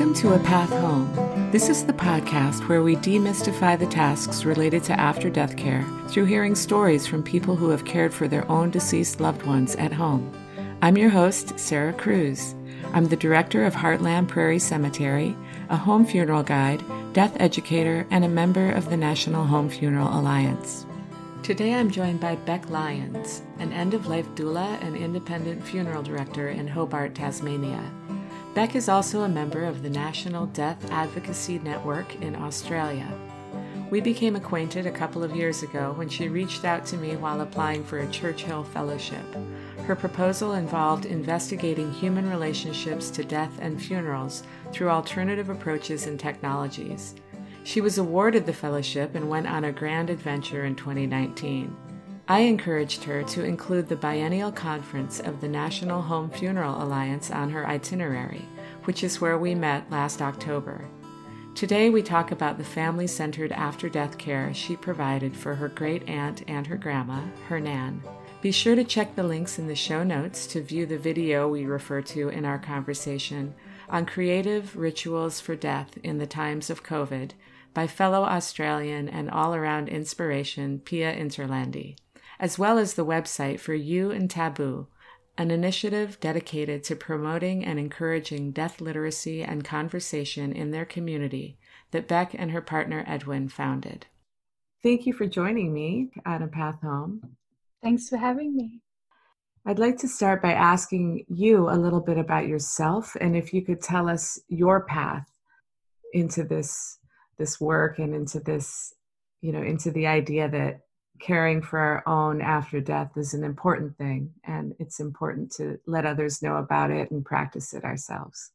Welcome to A Path Home. This is the podcast where we demystify the tasks related to after-death care through hearing stories from people who have cared for their own deceased loved ones at home. I'm your host, Sarah Cruz. I'm the director of Heartland Prairie Cemetery, a home funeral guide, death educator, and a member of the National Home Funeral Alliance. Today I'm joined by Beck Lyons, an end-of-life doula and independent funeral director in Hobart, Tasmania. Beck is also a member of the National Death Advocacy Network in Australia. We became acquainted a couple of years ago when she reached out to me while applying for a Churchill Fellowship. Her proposal involved investigating human relationships to death and funerals through alternative approaches and technologies. She was awarded the fellowship and went on a grand adventure in 2019. I encouraged her to include the biennial conference of the National Home Funeral Alliance on her itinerary, which is where we met last October. Today we talk about the family-centered after-death care she provided for her great-aunt and her grandma, her Nan. Be sure to check the links in the show notes to view the video we refer to in our conversation on creative rituals for death in the times of COVID by fellow Australian and all-around inspiration Pia Interlandi, as well as the website for You and Taboo, an initiative dedicated to promoting and encouraging death literacy and conversation in their community that Beck and her partner Edwin founded. Thank you for joining me on A Path Home. Thanks for having me. I'd like to start by asking you a little bit about yourself, and if you could tell us your path into this work and into this, into the idea that caring for our own after death is an important thing, and it's important to let others know about it and practice it ourselves.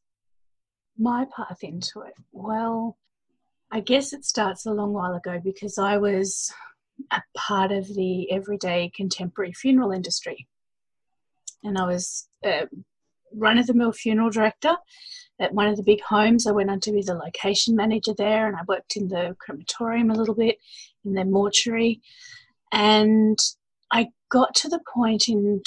My path into it, well, I guess it starts a long while ago because I was a part of the everyday contemporary funeral industry, and I was a run-of-the-mill funeral director at one of the big homes. I went on to be the location manager there, and I worked in the crematorium a little bit, in the mortuary. And I got to the point in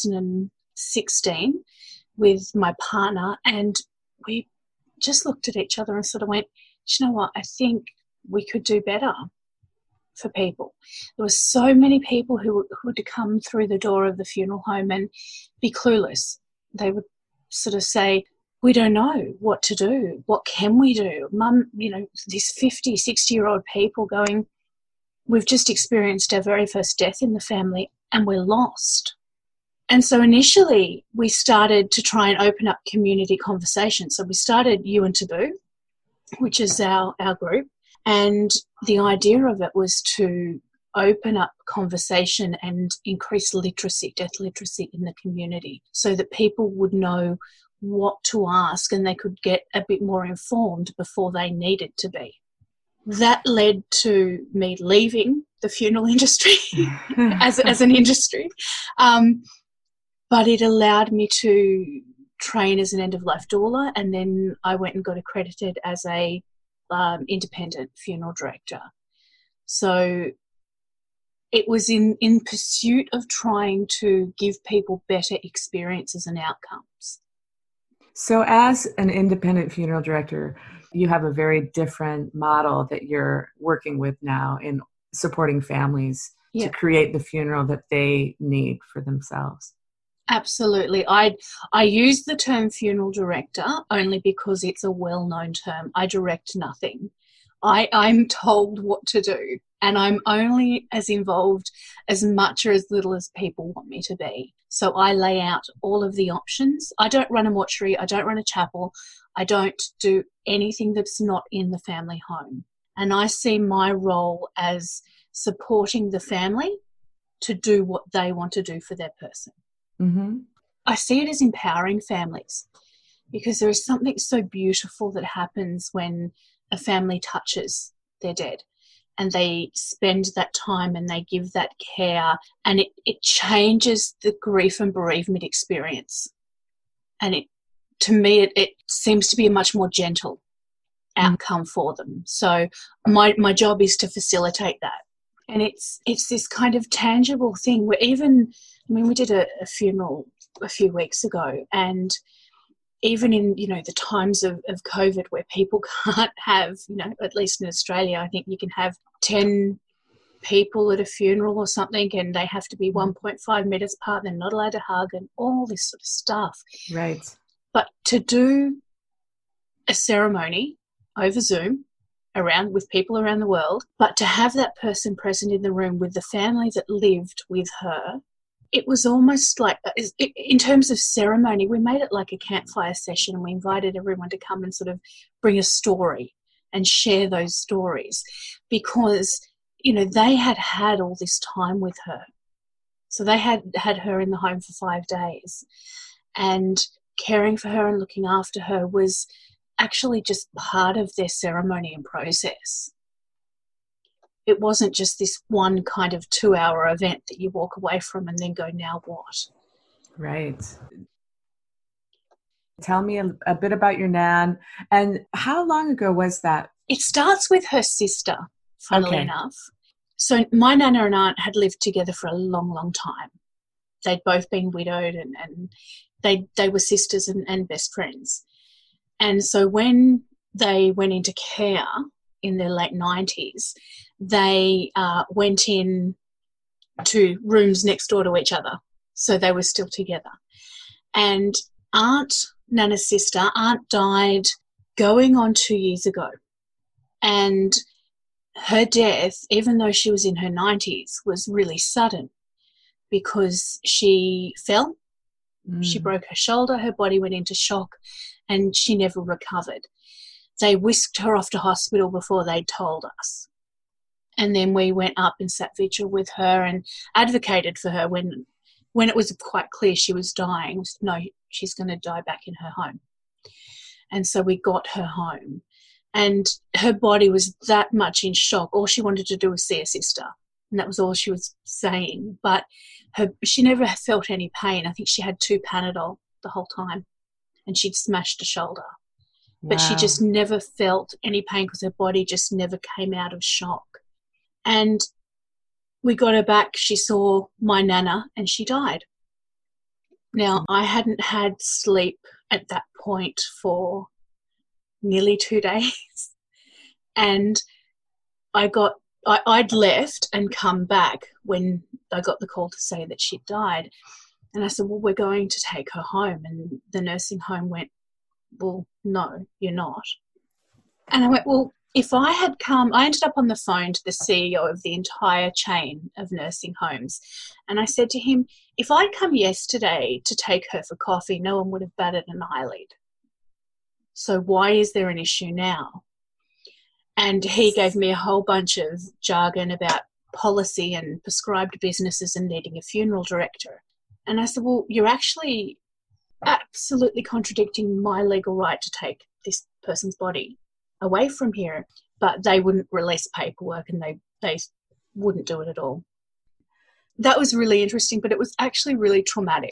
2016 with my partner, and we just looked at each other and sort of went, you know what, I think we could do better for people. There were so many people who would come through the door of the funeral home and be clueless. They would sort of say, we don't know what to do. What can we do? Mum, these 50, 60-year-old people going, we've just experienced our very first death in the family and we're lost. And so initially we started to try and open up community conversations. So we started You and Taboo, which is our group. And the idea of it was to open up conversation and increase literacy, death literacy in the community, so that people would know what to ask and they could get a bit more informed before they needed to be. That led to me leaving the funeral industry as an industry. But it allowed me to train as an end-of-life doula, and then I went and got accredited as a independent funeral director. So it was in pursuit of trying to give people better experiences and outcomes. So as an independent funeral director, you have a very different model that you're working with now in supporting families to create the funeral that they need for themselves. Absolutely. I use the term funeral director only because it's a well-known term. I direct nothing. I'm told what to do, and I'm only as involved as much or as little as people want me to be. So I lay out all of the options. I don't run a mortuary. I don't run a chapel. I don't do anything that's not in the family home. And I see my role as supporting the family to do what they want to do for their person. Mm-hmm. I see it as empowering families, because there is something so beautiful that happens when a family touches their dead and they spend that time and they give that care, and it changes the grief and bereavement experience. And to me, it seems to be a much more gentle outcome for them. So my job is to facilitate that. And it's this kind of tangible thing where we did a funeral a few weeks ago, and even in, the times of COVID where people can't have, at least in Australia, I think you can have 10 people at a funeral or something and they have to be 1.5 meters apart. They're not allowed to hug and all this sort of stuff. Right. But to do a ceremony over Zoom with people around the world, but to have that person present in the room with the family that lived with her, it was almost like, in terms of ceremony, we made it like a campfire session and we invited everyone to come and sort of bring a story and share those stories because, they had all this time with her. So they had her in the home for 5 days and caring for her and looking after her was actually just part of their ceremony and process. It wasn't just this one kind of 2-hour event that you walk away from and then go, now what? Right. Tell me a bit about your nan. And how long ago was that? It starts with her sister, funnily enough. So my nana and aunt had lived together for a long, long time. They'd both been widowed and they were sisters and best friends. And so when they went into care in their late 90s, they went in to rooms next door to each other. So they were still together. And Nana's sister, Aunt died going on 2 years ago. And her death, even though she was in her 90s, was really sudden because she fell, she broke her shoulder, her body went into shock, and she never recovered. They whisked her off to hospital before they told us. And then we went up and sat vigil with her and advocated for her when it was quite clear she was dying. No, she's going to die back in her home. And so we got her home. And her body was that much in shock. All she wanted to do was see her sister. And that was all she was saying. But she never felt any pain. I think she had 2 Panadol the whole time. And she'd smashed a shoulder. Wow. But she just never felt any pain because her body just never came out of shock. And we got her back. She saw my nana and she died. Now, I hadn't had sleep at that point for nearly 2 days. And I'd left and come back when I got the call to say that she'd died. And I said, well, we're going to take her home. And the nursing home went, well, no, you're not. And I went, well, if I had come, I ended up on the phone to the CEO of the entire chain of nursing homes. And I said to him, if I'd come yesterday to take her for coffee, no one would have batted an eyelid. So why is there an issue now? And he gave me a whole bunch of jargon about policy and prescribed businesses and needing a funeral director. And I said, well, you're actually absolutely contradicting my legal right to take this person's body away from here. But they wouldn't release paperwork and they wouldn't do it at all. That was really interesting, but it was actually really traumatic.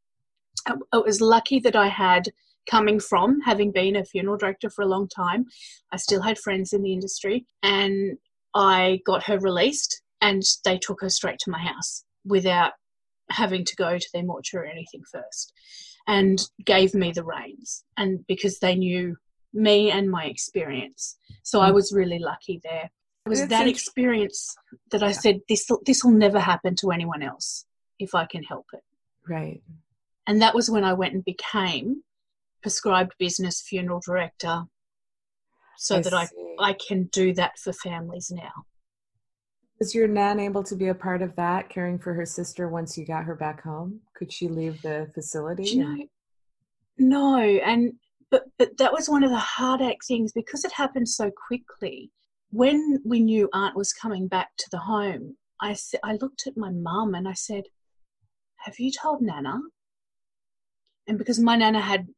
I was lucky that I had, coming from having been a funeral director for a long time, I still had friends in the industry, and I got her released and they took her straight to my house without having to go to their mortuary or anything first, and gave me the reins, and because they knew me and my experience. So I was really lucky there. It was that experience that I said, this will never happen to anyone else if I can help it. Right. And that was when I went and became prescribed business funeral director, so that I can do that for families now. Was your nan able to be a part of that, caring for her sister once you got her back home? Could she leave the facility? No. But that was one of the heartache things, because it happened so quickly. When we knew Aunt was coming back to the home, I looked at my mum and I said, have you told Nana? And because my Nana had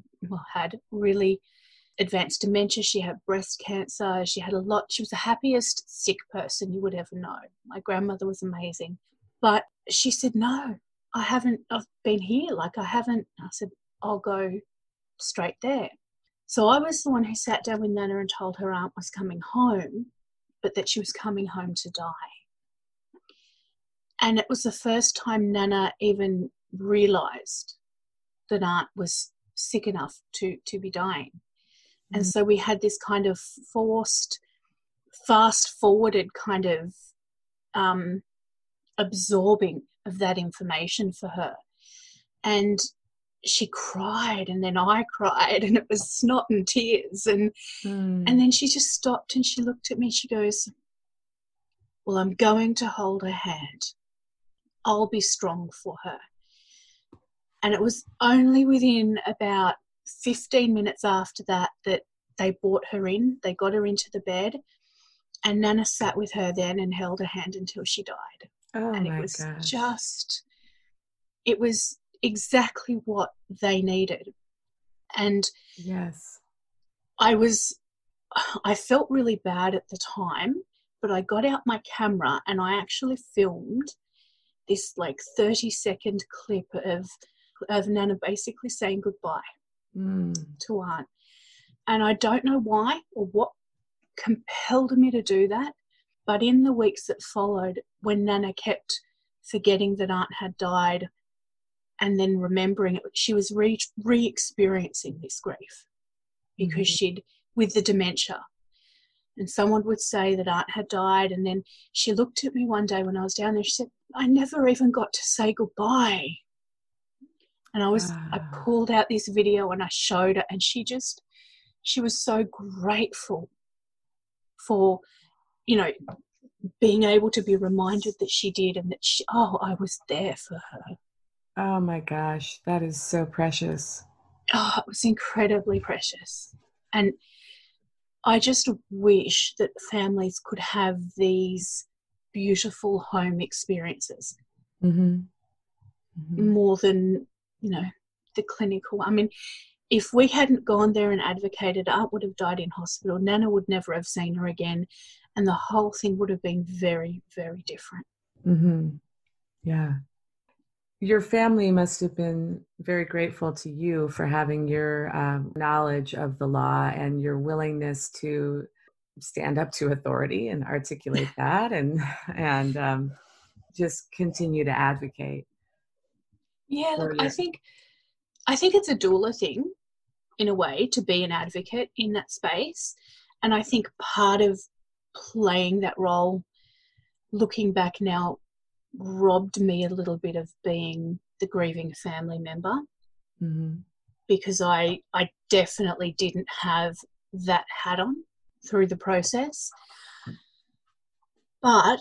really advanced dementia, she had breast cancer, she was the happiest sick person you would ever know. My grandmother was amazing. But she said, no, I've been here. I said, I'll go straight there. So I was the one who sat down with Nana and told her Aunt was coming home, but that she was coming home to die. And it was the first time Nana even realised that Aunt was sick enough to be dying. And so we had this kind of forced, fast-forwarded kind of absorbing of that information for her. And she cried, and then I cried, and it was snot and tears. And then she just stopped and she looked at me. She goes, well, I'm going to hold her hand. I'll be strong for her. And it was only within about 15 minutes after that they brought her in. They got her into the bed, and Nana sat with her then and held her hand until she died. Oh, and my it was gosh. it was exactly what they needed. And yes, I felt really bad at the time, but I got out my camera and I actually filmed this like 30-second clip of Nana basically saying goodbye to Aunt. And I don't know why or what compelled me to do that, but in the weeks that followed, when Nana kept forgetting that Aunt had died and then remembering it, she was re-experiencing this grief because she'd, with the dementia. And someone would say that Aunt had died, and then she looked at me one day when I was down there, she said, I never even got to say goodbye. And I pulled out this video and I showed her, and she was so grateful for, being able to be reminded that she did, and that I was there for her. Oh my gosh, that is so precious. Oh, it was incredibly precious. And I just wish that families could have these beautiful home experiences more than, the clinical. I mean, if we hadn't gone there and advocated, Aunt would have died in hospital. Nana would never have seen her again. And the whole thing would have been very, very different. Yeah. Your family must have been very grateful to you for having your knowledge of the law and your willingness to stand up to authority and articulate that and just continue to advocate. Yeah, look, I think it's a doula thing in a way to be an advocate in that space. And I think part of playing that role, looking back now, robbed me a little bit of being the grieving family member because I definitely didn't have that hat on through the process. But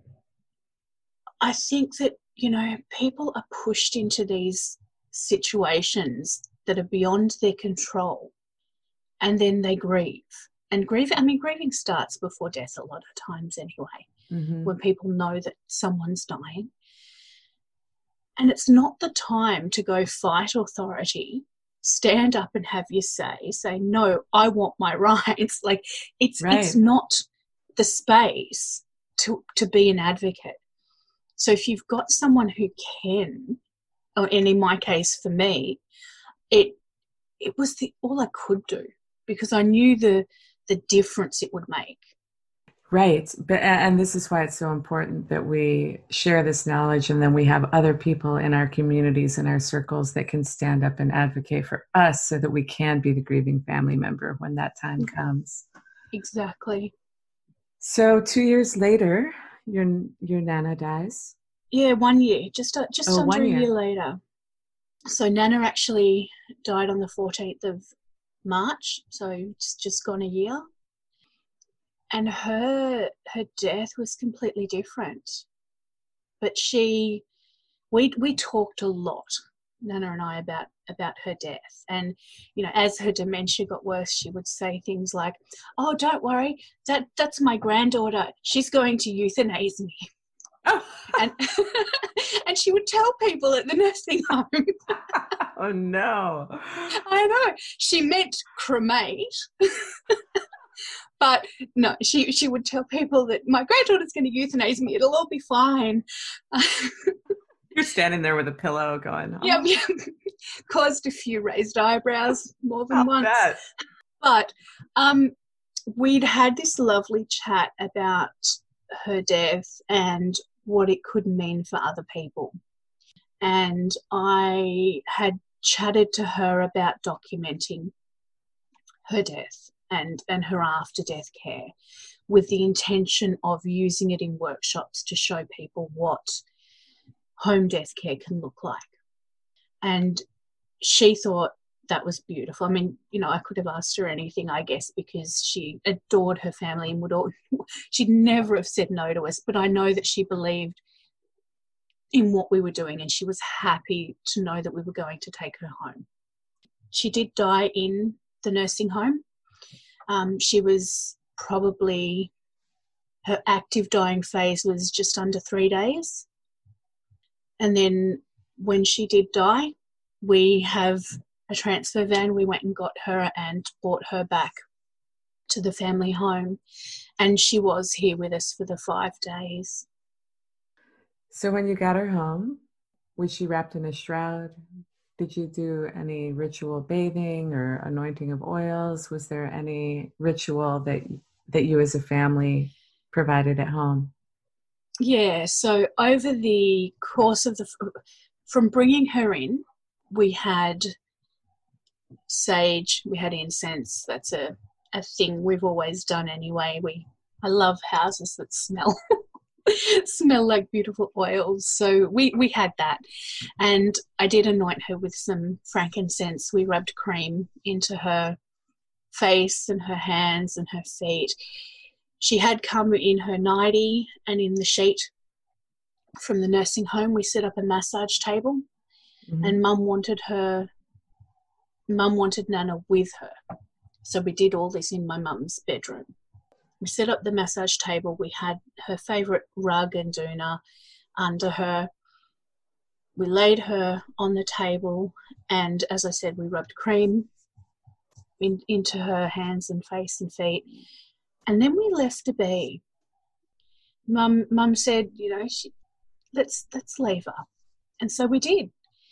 I think that, people are pushed into these situations that are beyond their control, and then they grieve. And grieving starts before death a lot of times anyway, when people know that someone's dying. And it's not the time to go fight authority, stand up and have your say, no, I want my rights. Like it's not the space to be an advocate. So if you've got someone who can, and in my case for me, it was all I could do, because I knew the difference it would make. Right. And this is why it's so important that we share this knowledge, and then we have other people in our communities and our circles that can stand up and advocate for us so that we can be the grieving family member when that time comes. Exactly. So 2 years later, your Nana dies? Yeah, 1 year, just under a year later. So Nana actually died on the 14th of March, so it's just gone a year. And her death was completely different. But we talked a lot, Nana and I, about her death. And, as her dementia got worse, she would say things like, oh, don't worry, that's my granddaughter. She's going to euthanize me. Oh. And she would tell people at the nursing home. Oh, no. I know. She meant cremate. But no, she would tell people that my granddaughter's going to euthanize me. It'll all be fine. You're standing there with a pillow going, oh. Yep. Caused a few raised eyebrows more than once. But we'd had this lovely chat about her death and what it could mean for other people. And I had chatted to her about documenting her death and her after death care, with the intention of using it in workshops to show people what home death care can look like. And she thought that was beautiful. I mean, you know, I could have asked her anything, I guess, because she adored her family and she'd never have said no to us, but I know that she believed in what we were doing and she was happy to know that we were going to take her home. She did die in the nursing home. She was probably, her active dying phase was just under 3 days. And then when she did die, we have a transfer van. We went and got her and brought her back to the family home. And she was here with us for the 5 days. So when you got her home, was she wrapped in a shroud? Did you do any ritual bathing or anointing of oils? Was there any ritual that you as a family provided at home? Yeah, so over the course of from bringing her in, we had sage, we had incense. That's a thing we've always done anyway. I love houses that smell like beautiful oils. So we had that. And I did anoint her with some frankincense. We rubbed cream into her face and her hands and her feet. She had come in her nightie and in the sheet from the nursing home. We set up a massage table, and Mum wanted Nana with her. So we did all this in my mum's bedroom. We set up the massage table. We had her favourite rug and doona under her. We laid her on the table, and as I said, we rubbed cream into her hands and face and feet. And then we left her be. Mum said, you know, let's leave her. And so we did.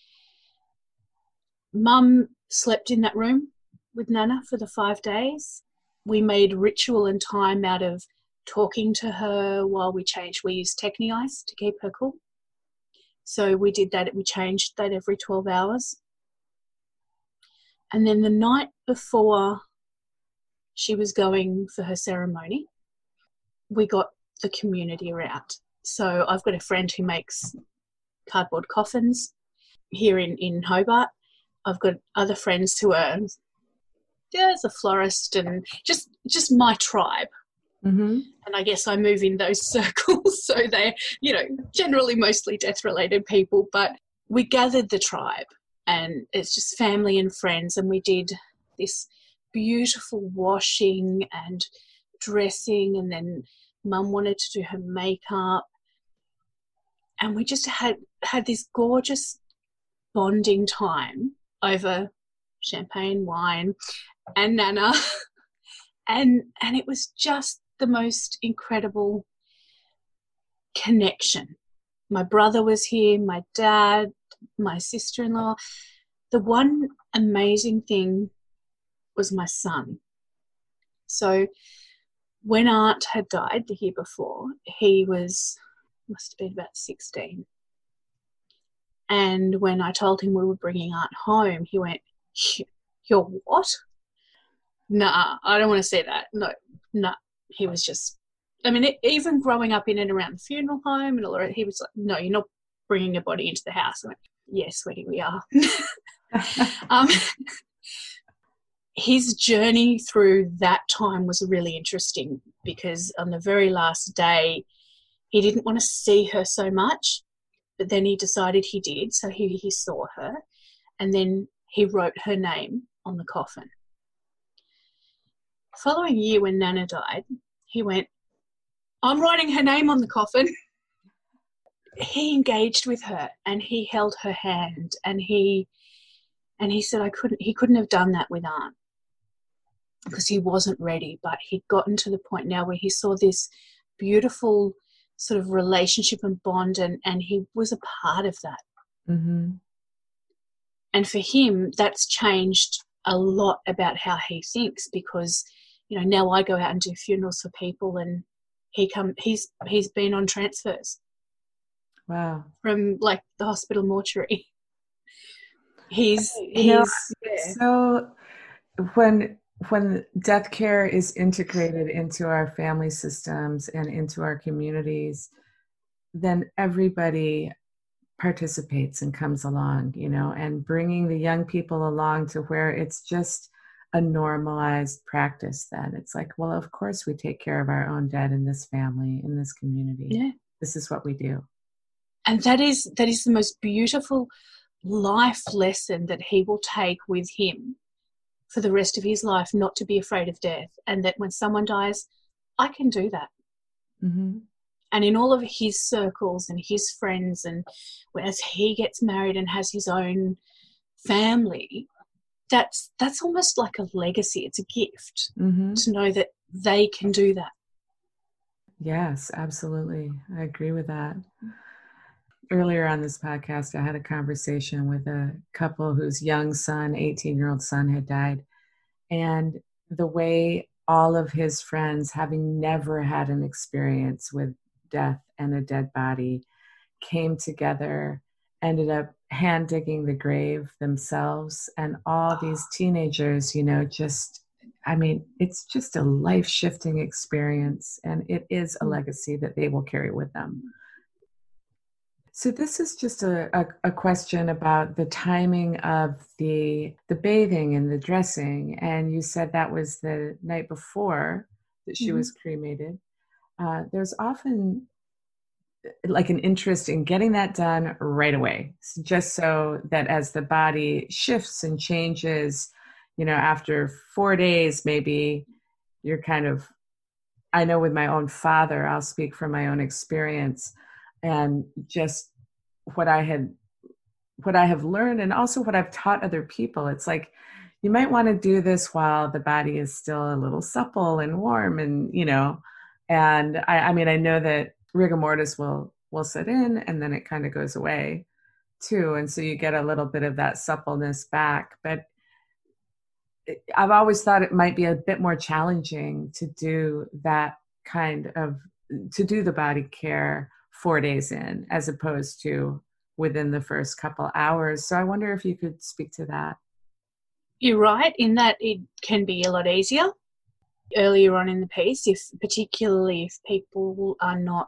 Mum slept in that room with Nana for the 5 days. We made ritual and time out of talking to her while we changed. We used Techni Ice to keep her cool. So we did that. We changed that every 12 hours. And then the night before she was going for her ceremony, we got the community out. So I've got a friend who makes cardboard coffins here in Hobart. I've got other friends who are, there's a florist and just my tribe. Mm-hmm. And I guess I move in those circles. So they're, you know, generally mostly death-related people. But we gathered the tribe and it's just family and friends. And we did this beautiful washing and dressing. And then Mum wanted to do her makeup. And we just had this gorgeous bonding time over champagne, wine, and Nana. And it was just the most incredible connection. My brother was here, my dad, my sister-in-law. The one amazing thing was my son. So when Aunt had died the year before, he must have been about 16. And when I told him we were bringing Aunt home, he went, "You're what?" Nah, I don't want to say that. No. He was just, I mean, even growing up in and around the funeral home and all that, he was like, "No, you're not bringing a body into the house." I went, "Yes, sweetie, we are." His journey through that time was really interesting because on the very last day, he didn't want to see her so much, but then he decided he did. So he saw her and then he wrote her name on the coffin. The following year when Nana died, he went, "I'm writing her name on the coffin." He engaged with her and he held her hand and he said he couldn't have done that with Aunt because he wasn't ready, but he'd gotten to the point now where he saw this beautiful sort of relationship and bond and he was a part of that. Mm-hmm. And for him, that's changed a lot about how he thinks because, you know, now I go out and do funerals for people and he's been on transfers. Wow. From like the hospital mortuary. He's yeah. so when death care is integrated into our family systems and into our communities, then everybody participates and comes along, and bringing the young people along to where it's just a normalized practice. Then it's like, well, of course we take care of our own dead in this family, in this community. Yeah. This is what we do. And that is the most beautiful life lesson that he will take with him for the rest of his life, not to be afraid of death, and that when someone dies, I can do that. Mm-hmm. And in all of his circles and his friends, and as he gets married and has his own family, that's almost like a legacy. It's a gift to know that they can do that. Yes, absolutely. I agree with that. Earlier on this podcast, I had a conversation with a couple whose young son, 18-year-old son, had died. And the way all of his friends, having never had an experience with death and a dead body, came together, ended up hand digging the grave themselves. And all these teenagers, it's just a life-shifting experience. And it is a legacy that they will carry with them. So this is just a question about the timing of the bathing and the dressing. And you said that was the night before that she was cremated. There's often like an interest in getting that done right away, just so that as the body shifts and changes, after 4 days, maybe you're kind of, I know with my own father, I'll speak from my own experience, and just what I have learned, and also what I've taught other people. It's like, you might want to do this while the body is still a little supple and warm, and and I know that rigor mortis will set in, and then it kind of goes away too, and so you get a little bit of that suppleness back. But I've always thought it might be a bit more challenging to do the body care 4 days in, as opposed to within the first couple hours. So I wonder if you could speak to that. You're right in that it can be a lot easier earlier on in the piece, particularly if people are not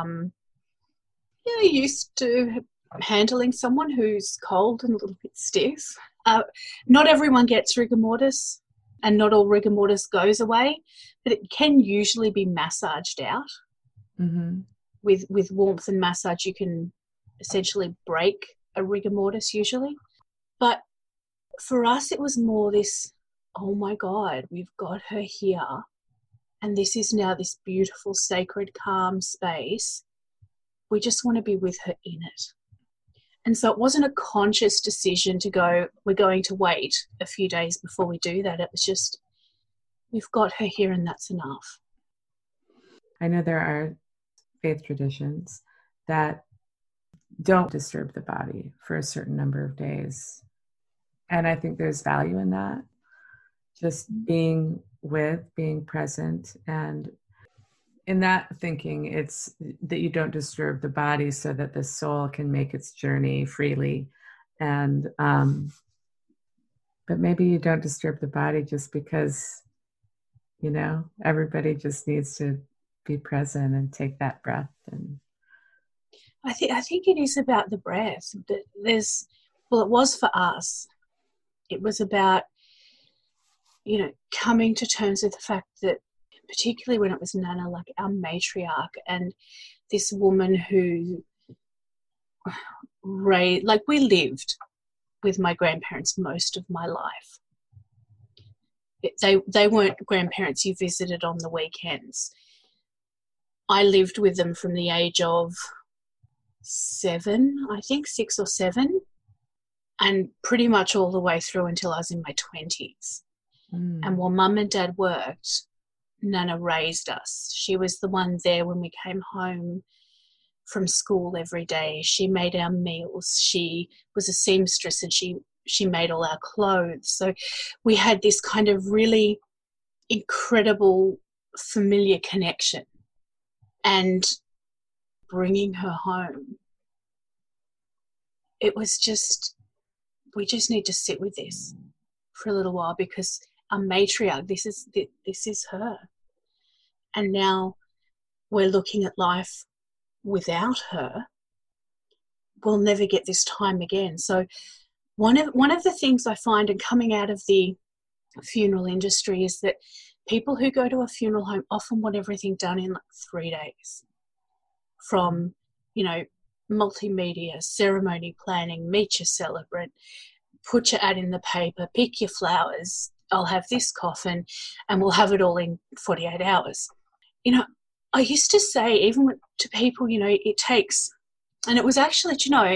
used to handling someone who's cold and a little bit stiff. Not everyone gets rigor mortis, and not all rigor mortis goes away, but it can usually be massaged out. With warmth and massage, you can essentially break a rigor mortis usually. But for us, it was more this, oh my God, we've got her here, and this is now this beautiful, sacred, calm space. We just want to be with her in it. And so it wasn't a conscious decision to go, we're going to wait a few days before we do that. It was just, we've got her here and that's enough. I know there are faith traditions that don't disturb the body for a certain number of days. And I think there's value in that. Just being present, and in that thinking, it's that you don't disturb the body so that the soul can make its journey freely. And but maybe you don't disturb the body just because, everybody just needs to be present and take that breath. And I think it is about the breath. It was for us. It was about, coming to terms with the fact that, particularly when it was Nana, like our matriarch, and this woman who we lived with my grandparents most of my life. They weren't grandparents you visited on the weekends. I lived with them from the age of 7, I think, 6 or 7, and pretty much all the way through until I was in my 20s. And while Mum and Dad worked, Nana raised us. She was the one there when we came home from school every day. She made our meals. She was a seamstress, and she made all our clothes. So we had this kind of really incredible familiar connection. And bringing her home, it was just we just need to sit with this for a little while, because our matriarch, this is her. And now we're looking at life without her. We'll never get this time again. So one of the things I find, and coming out of the funeral industry, is that people who go to a funeral home often want everything done in like 3 days. From, multimedia, ceremony planning, meet your celebrant, put your ad in the paper, pick your flowers, I'll have this coffin, and we'll have it all in 48 hours. I used to say, even to people, it takes, and it was actually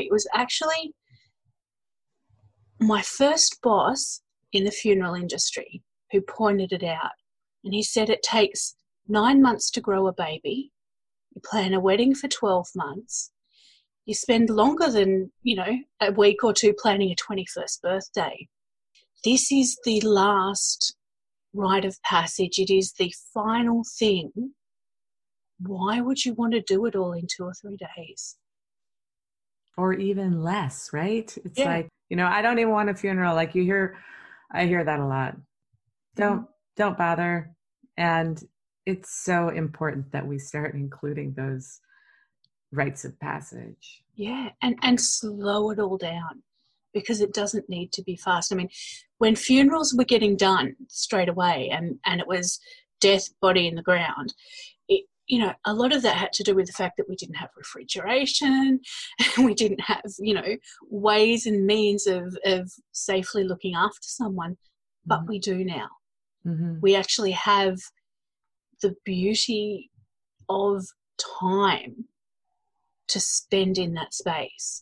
my first boss in the funeral industry who pointed it out. And he said it takes 9 months to grow a baby. You plan a wedding for 12 months. You spend longer than, a week or two planning a 21st birthday. This is the last rite of passage. It is the final thing. Why would you want to do it all in 2 or 3 days? Or even less, right? It's like, I don't even want a funeral. Like I hear that a lot. Don't bother. And it's so important that we start including those rites of passage. Yeah, and slow it all down, because it doesn't need to be fast. I mean, when funerals were getting done straight away and it was death, body in the ground, a lot of that had to do with the fact that we didn't have refrigeration, and we didn't have, ways and means of safely looking after someone, but we do now. Mm-hmm. We actually have the beauty of time to spend in that space.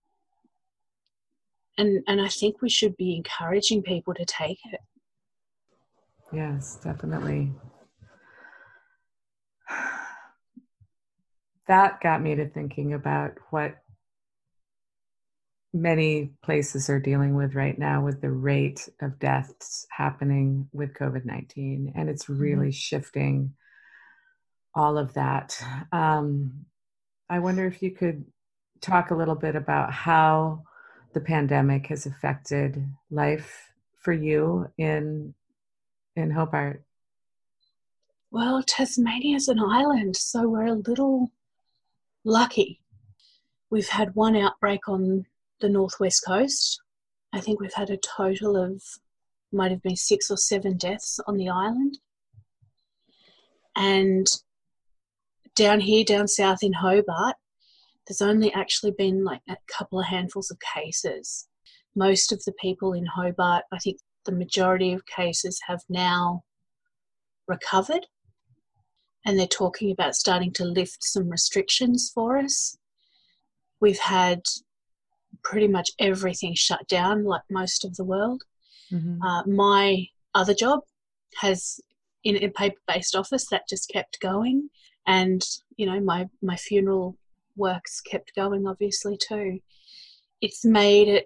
And I think we should be encouraging people to take it. Yes, definitely. That got me to thinking about what many places are dealing with right now with the rate of deaths happening with COVID-19. And it's really shifting all of that. I wonder if you could talk a little bit about how the pandemic has affected life for you in Hobart. Well, Tasmania is an island, so we're a little lucky. We've had one outbreak on the northwest coast. I think we've had a total of, might have been 6 or 7 deaths on the island. And down south in Hobart, there's only actually been like a couple of handfuls of cases. Most of the people in Hobart, I think the majority of cases have now recovered, and they're talking about starting to lift some restrictions for us. We've had pretty much everything shut down, like most of the world. Mm-hmm. My other job has, in a paper-based office, that just kept going. And, my funeral works kept going, obviously, too. It's made it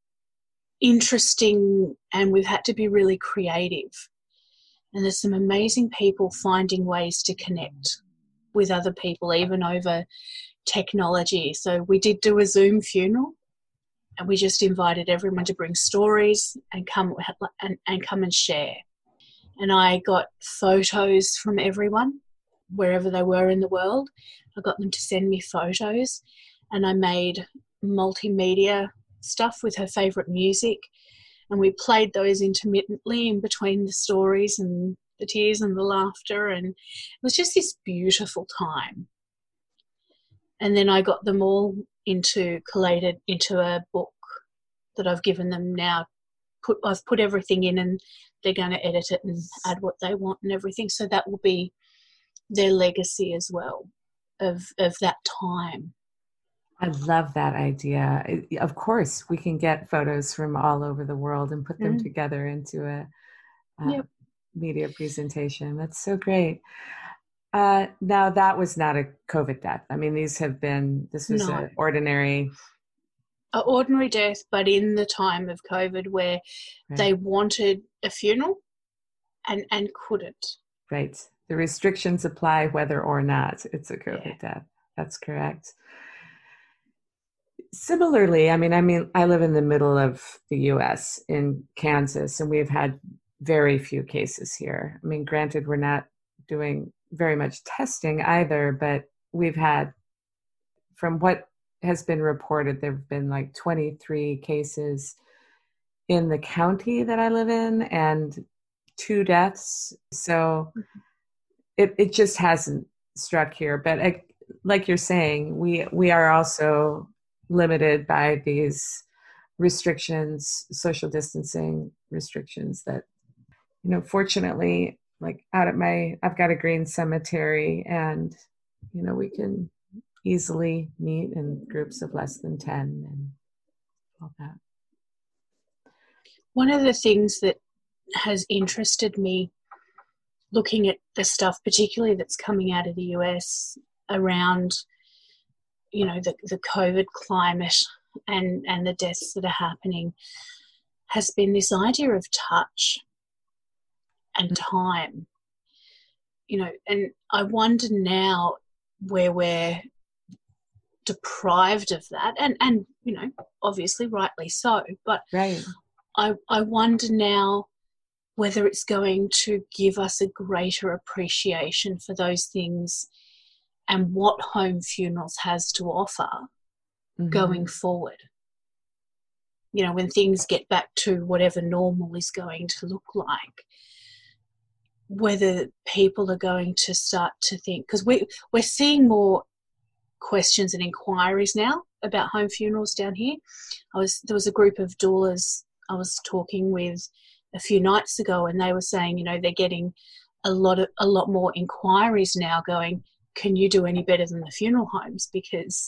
interesting, and we've had to be really creative. And there's some amazing people finding ways to connect with other people, even over technology. So we did do a Zoom funeral, and we just invited everyone to bring stories and come and share. And I got photos from everyone, wherever they were in the world. I got them to send me photos, and I made multimedia stuff with her favourite music, and we played those intermittently in between the stories and the tears and the laughter, and it was just this beautiful time. And then I got them all collated into a book that I've given them now. I've put everything in, and they're going to edit it and add what they want and everything. So that will be their legacy as well of that time. I love that idea. Of course, we can get photos from all over the world and put them together into a media presentation. That's so great. Now, that was not a COVID death. I mean, this was an ordinary death, but in the time of COVID, where they wanted a funeral and couldn't. Right. The restrictions apply whether or not it's a COVID death. That's correct. Similarly, I live in the middle of the US in Kansas, and we've had very few cases here. I mean, granted, we're not doing very much testing either, but we've had, from what has been reported, there have been like 23 cases in the county that I live in and 2 deaths. So it just hasn't struck here. But like you're saying, we are also limited by these restrictions, social distancing restrictions that, fortunately, like I've got a green cemetery, and, we can easily meet in groups of less than 10 and all that. One of the things that has interested me looking at the stuff, particularly that's coming out of the US around, the COVID climate and the deaths that are happening, has been this idea of touch and time. And I wonder now, where we're deprived of that, and obviously rightly so, but right. I wonder now whether it's going to give us a greater appreciation for those things and what home funerals has to offer going forward. When things get back to whatever normal is going to look like, whether people are going to start to think, because we're seeing more questions and inquiries now about home funerals down here. There was a group of doulas I was talking with a few nights ago, and they were saying, they're getting a lot more inquiries now going, can you do any better than the funeral homes? Because,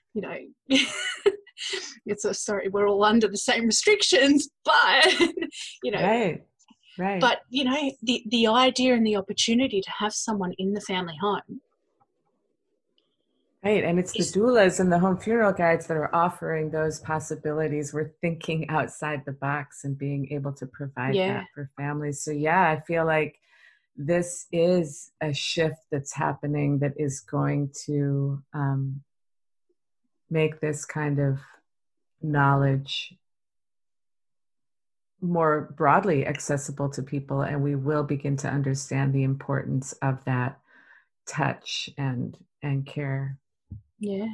it's sorry, we're all under the same restrictions, but, Right. But, the idea and the opportunity to have someone in the family home. Right. And it's the doulas and the home funeral guides that are offering those possibilities. We're thinking outside the box and being able to provide that for families. So, I feel like this is a shift that's happening that is going to make this kind of knowledge more broadly accessible to people. And we will begin to understand the importance of that touch and care. Yeah.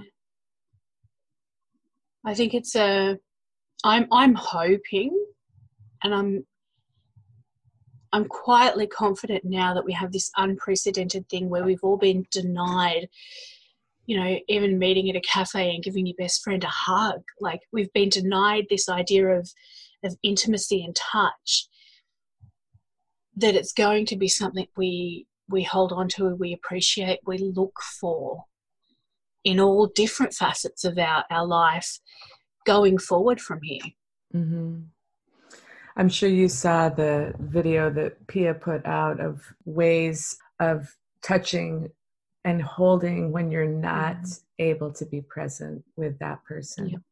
I think it's I'm hoping, and I'm quietly confident now that we have this unprecedented thing where we've all been denied, even meeting at a cafe and giving your best friend a hug. Like, we've been denied this idea of intimacy and touch, that it's going to be something we hold on to, we appreciate, we look for in all different facets of our life going forward from here. Mm-hmm. I'm sure you saw the video that Pia put out of ways of touching and holding when you're not able to be present with that person. Yep.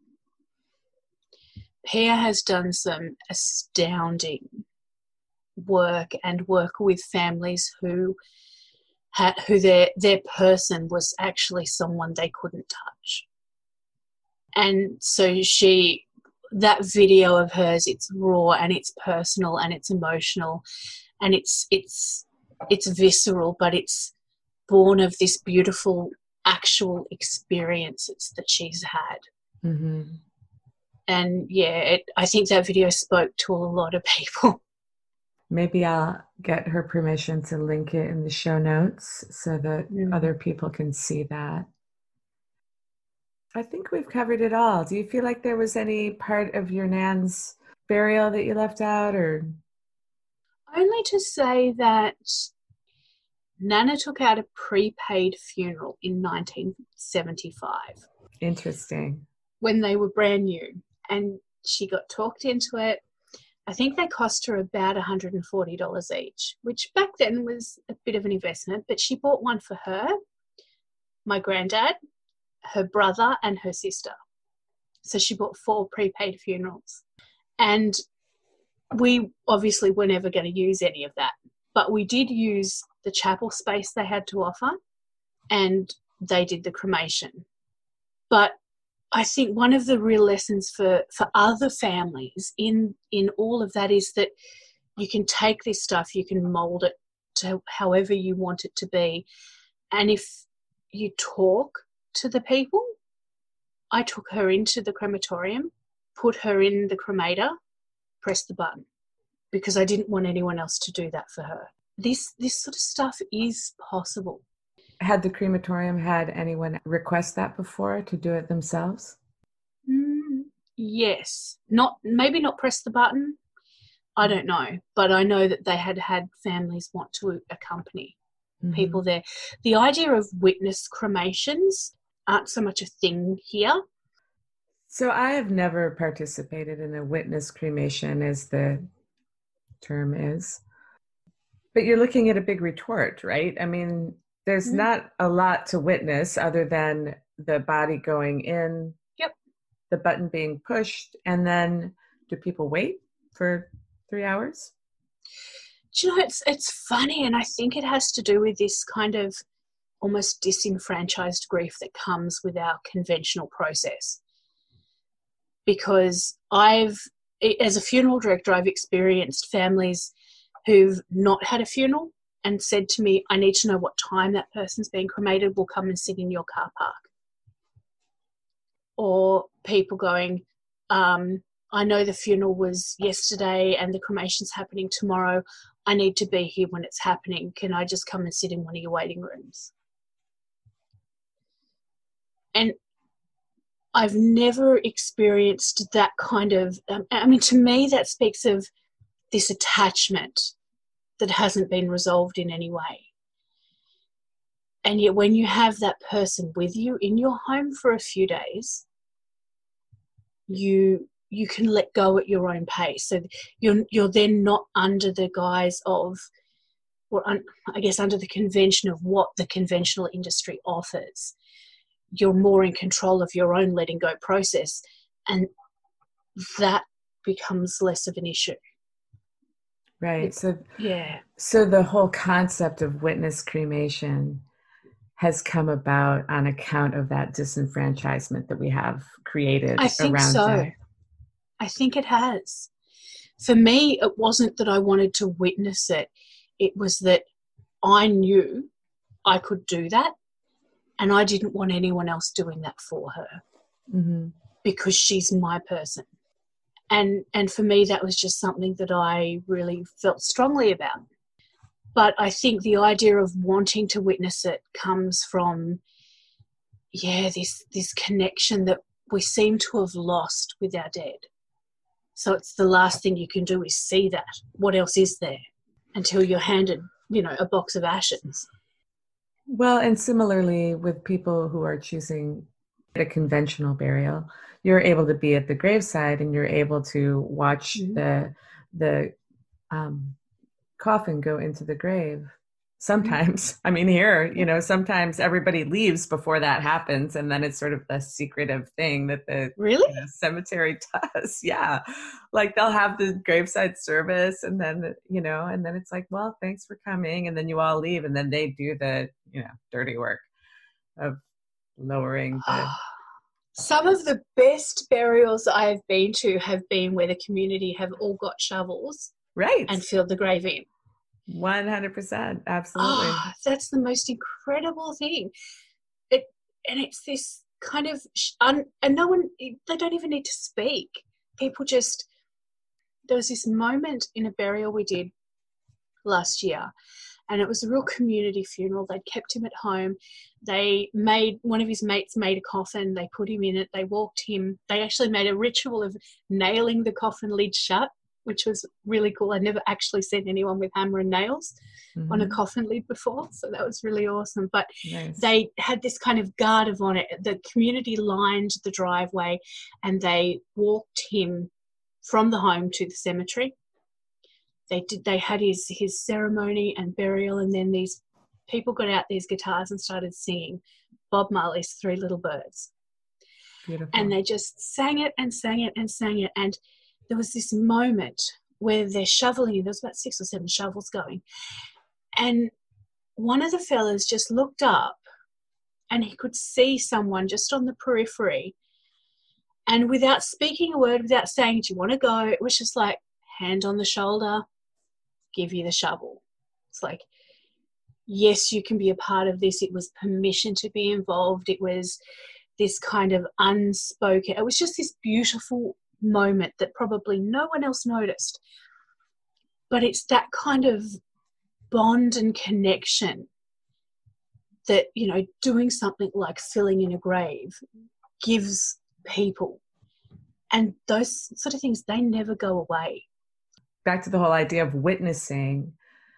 Pia has done some astounding work with families who their person was actually someone they couldn't touch. And so that video of hers, it's raw and it's personal and it's emotional and it's visceral, but it's born of this beautiful actual experiences that she's had. Mm-hmm. And I think that video spoke to a lot of people. Maybe I'll get her permission to link it in the show notes so that other people can see that. I think we've covered it all. Do you feel like there was any part of your nan's burial that you left out, or? Only to say that Nana took out a prepaid funeral in 1975. Interesting. When they were brand new, and she got talked into it. I think they cost her about $140 each, which back then was a bit of an investment, but she bought one for her, my granddad, her brother, and her sister. So she bought 4 prepaid funerals. And we obviously were never going to use any of that, but we did use the chapel space they had to offer, and they did the cremation. But I think one of the real lessons for other families in all of that is that you can take this stuff, you can mold it to however you want it to be. And if you talk to the people, I took her into the crematorium, put her in the cremator, pressed the button, because I didn't want anyone else to do that for her. This sort of stuff is possible. Had the crematorium had anyone request that before to do it themselves? Yes. Maybe not press the button. I don't know. But I know that they had families want to accompany people there. The idea of witness cremations aren't so much a thing here. So I have never participated in a witness cremation, as the term is. But you're looking at a big retort, right? I mean, there's not a lot to witness other than the body going in, the button being pushed, and then do people wait for 3 hours? Do you know, it's funny, and I think it has to do with this kind of almost disenfranchised grief that comes with our conventional process. Because as a funeral director, I've experienced families who've not had a funeral and said to me, I need to know what time that person's being cremated, we'll come and sit in your car park. Or people going, I know the funeral was yesterday and the cremation's happening tomorrow. I need to be here when it's happening. Can I just come and sit in one of your waiting rooms? And I've never experienced that kind of, to me, that speaks of this attachment that hasn't been resolved in any way. And yet when you have that person with you in your home for a few days, you can let go at your own pace. So you're then not under the guise of, or I guess under the convention of what the conventional industry offers. You're more in control of your own letting go process, and that becomes less of an issue. Right. So the whole concept of witness cremation has come about on account of that disenfranchisement that we have created around that. I think it has. For me, it wasn't that I wanted to witness it. It was that I knew I could do that, and I didn't want anyone else doing that for her because she's my person. And for me, that was just something that I really felt strongly about. But I think the idea of wanting to witness it comes from, this connection that we seem to have lost with our dead. So it's the last thing you can do is see that. What else is there until you're handed, a box of ashes? Well, and similarly with people who are choosing a conventional burial, you're able to be at the graveside and you're able to watch the coffin go into the grave. Sometimes, here, sometimes everybody leaves before that happens, and then it's sort of the secretive thing that the cemetery does. Yeah, like they'll have the graveside service, and then and then it's like, well, thanks for coming, and then you all leave, and then they do the dirty work of lowering the. Some of the best burials I've been to have been where the community have all got shovels, right, and filled the grave in. 100%, absolutely. That's the most incredible thing. It's this kind of, and no one, they don't even need to speak. People just, there was this moment in a burial we did last year, and it was a real community funeral. They'd kept him at home. One of his mates made a coffin. They put him in it. They walked him. They actually made a ritual of nailing the coffin lid shut, which was really cool. I'd never actually seen anyone with hammer and nails on a coffin lid before, so that was really awesome. But They had this kind of guard of honor. The community lined the driveway and they walked him from the home to the cemetery. They had his ceremony and burial, and then these people got out these guitars and started singing Bob Marley's Three Little Birds. Beautiful. And they just sang it and sang it and sang it, and there was this moment where they're shoveling, there was about 6 or 7 shovels going, and one of the fellas just looked up and he could see someone just on the periphery And without speaking a word, without saying, do you want to go? It was just like hand on the shoulder, give you the shovel. It's like, yes, you can be a part of this. It was permission to be involved. It was this kind of unspoken, it was just this beautiful moment that probably no one else noticed. But it's that kind of bond and connection that, you know, doing something like filling in a grave gives people. And those sort of things, they never go away. Back to the whole idea of witnessing,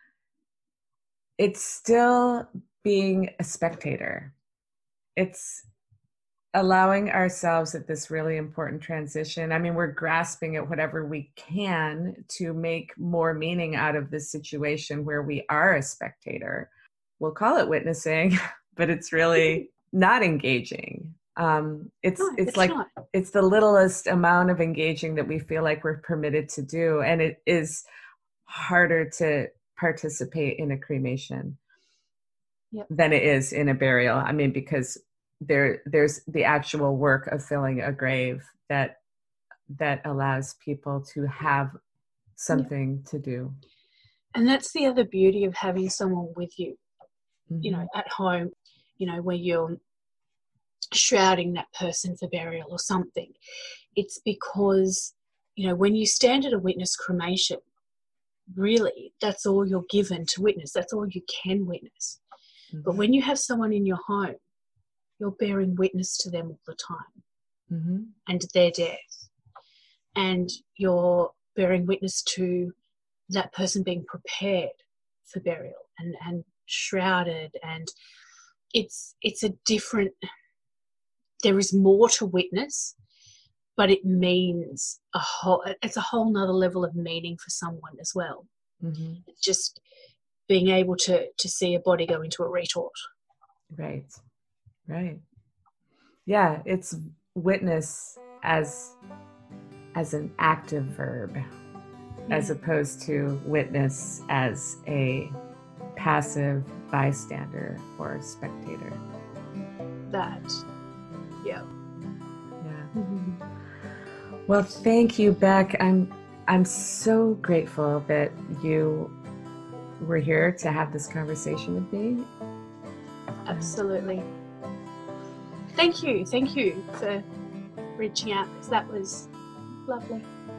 it's still being a spectator. It's allowing ourselves at this really important transition. I mean, we're grasping at whatever we can to make more meaning out of this situation where we are a spectator. We'll call it witnessing, but it's really not engaging. It's like not. It's the littlest amount of engaging that we feel like we're permitted to do, and it is harder to participate in a cremation than it is in a burial. I mean, because there's the actual work of filling a grave that allows people to have something to do. And that's the other beauty of having someone with you, you know, at home, you know, where you're shrouding that person for burial or something. It's because, you know, when you stand at a witness cremation, really, that's all you're given to witness. That's all you can witness. But when you have someone in your home, you're bearing witness to them all the time and their death. And you're bearing witness to that person being prepared for burial and shrouded. And it's a different, there is more to witness, but it means it's a whole nother level of meaning for someone as well. It's just being able to see a body go into a retort. Right. Yeah, it's witness as an active verb, as opposed to witness as a passive bystander or spectator. Yeah. Well, thank you, Beck. I'm so grateful that you were here to have this conversation with me. Absolutely. Thank you for reaching out, because that was lovely.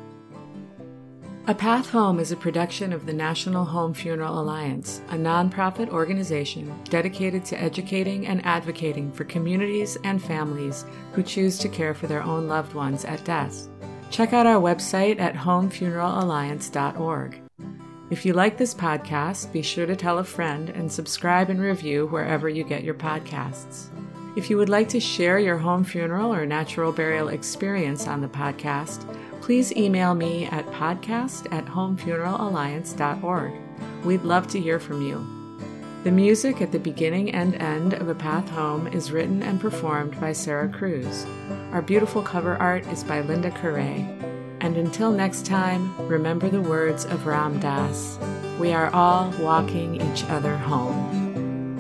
A Path Home is a production of the National Home Funeral Alliance, a nonprofit organization dedicated to educating and advocating for communities and families who choose to care for their own loved ones at death. Check out our website at homefuneralalliance.org. If you like this podcast, be sure to tell a friend and subscribe and review wherever you get your podcasts. If you would like to share your home funeral or natural burial experience on the podcast, please email me at podcast@homefuneralalliance.org. We'd love to hear from you. The music at the beginning and end of A Path Home is written and performed by Sarah Cruz. Our beautiful cover art is by Linda Curray. And until next time, remember the words of Ram Dass: we are all walking each other home.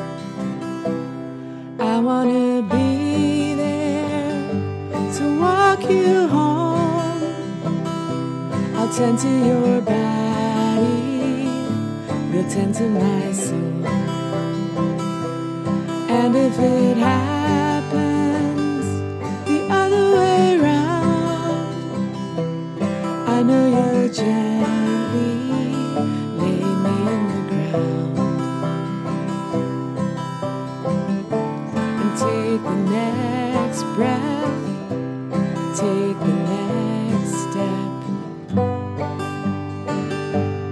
I want to be there to walk you home. I'll tend to your body, you'll tend to my soul. And if it happens the other way round, I know you'll gently lay me in the ground and take the next breath, take the next step.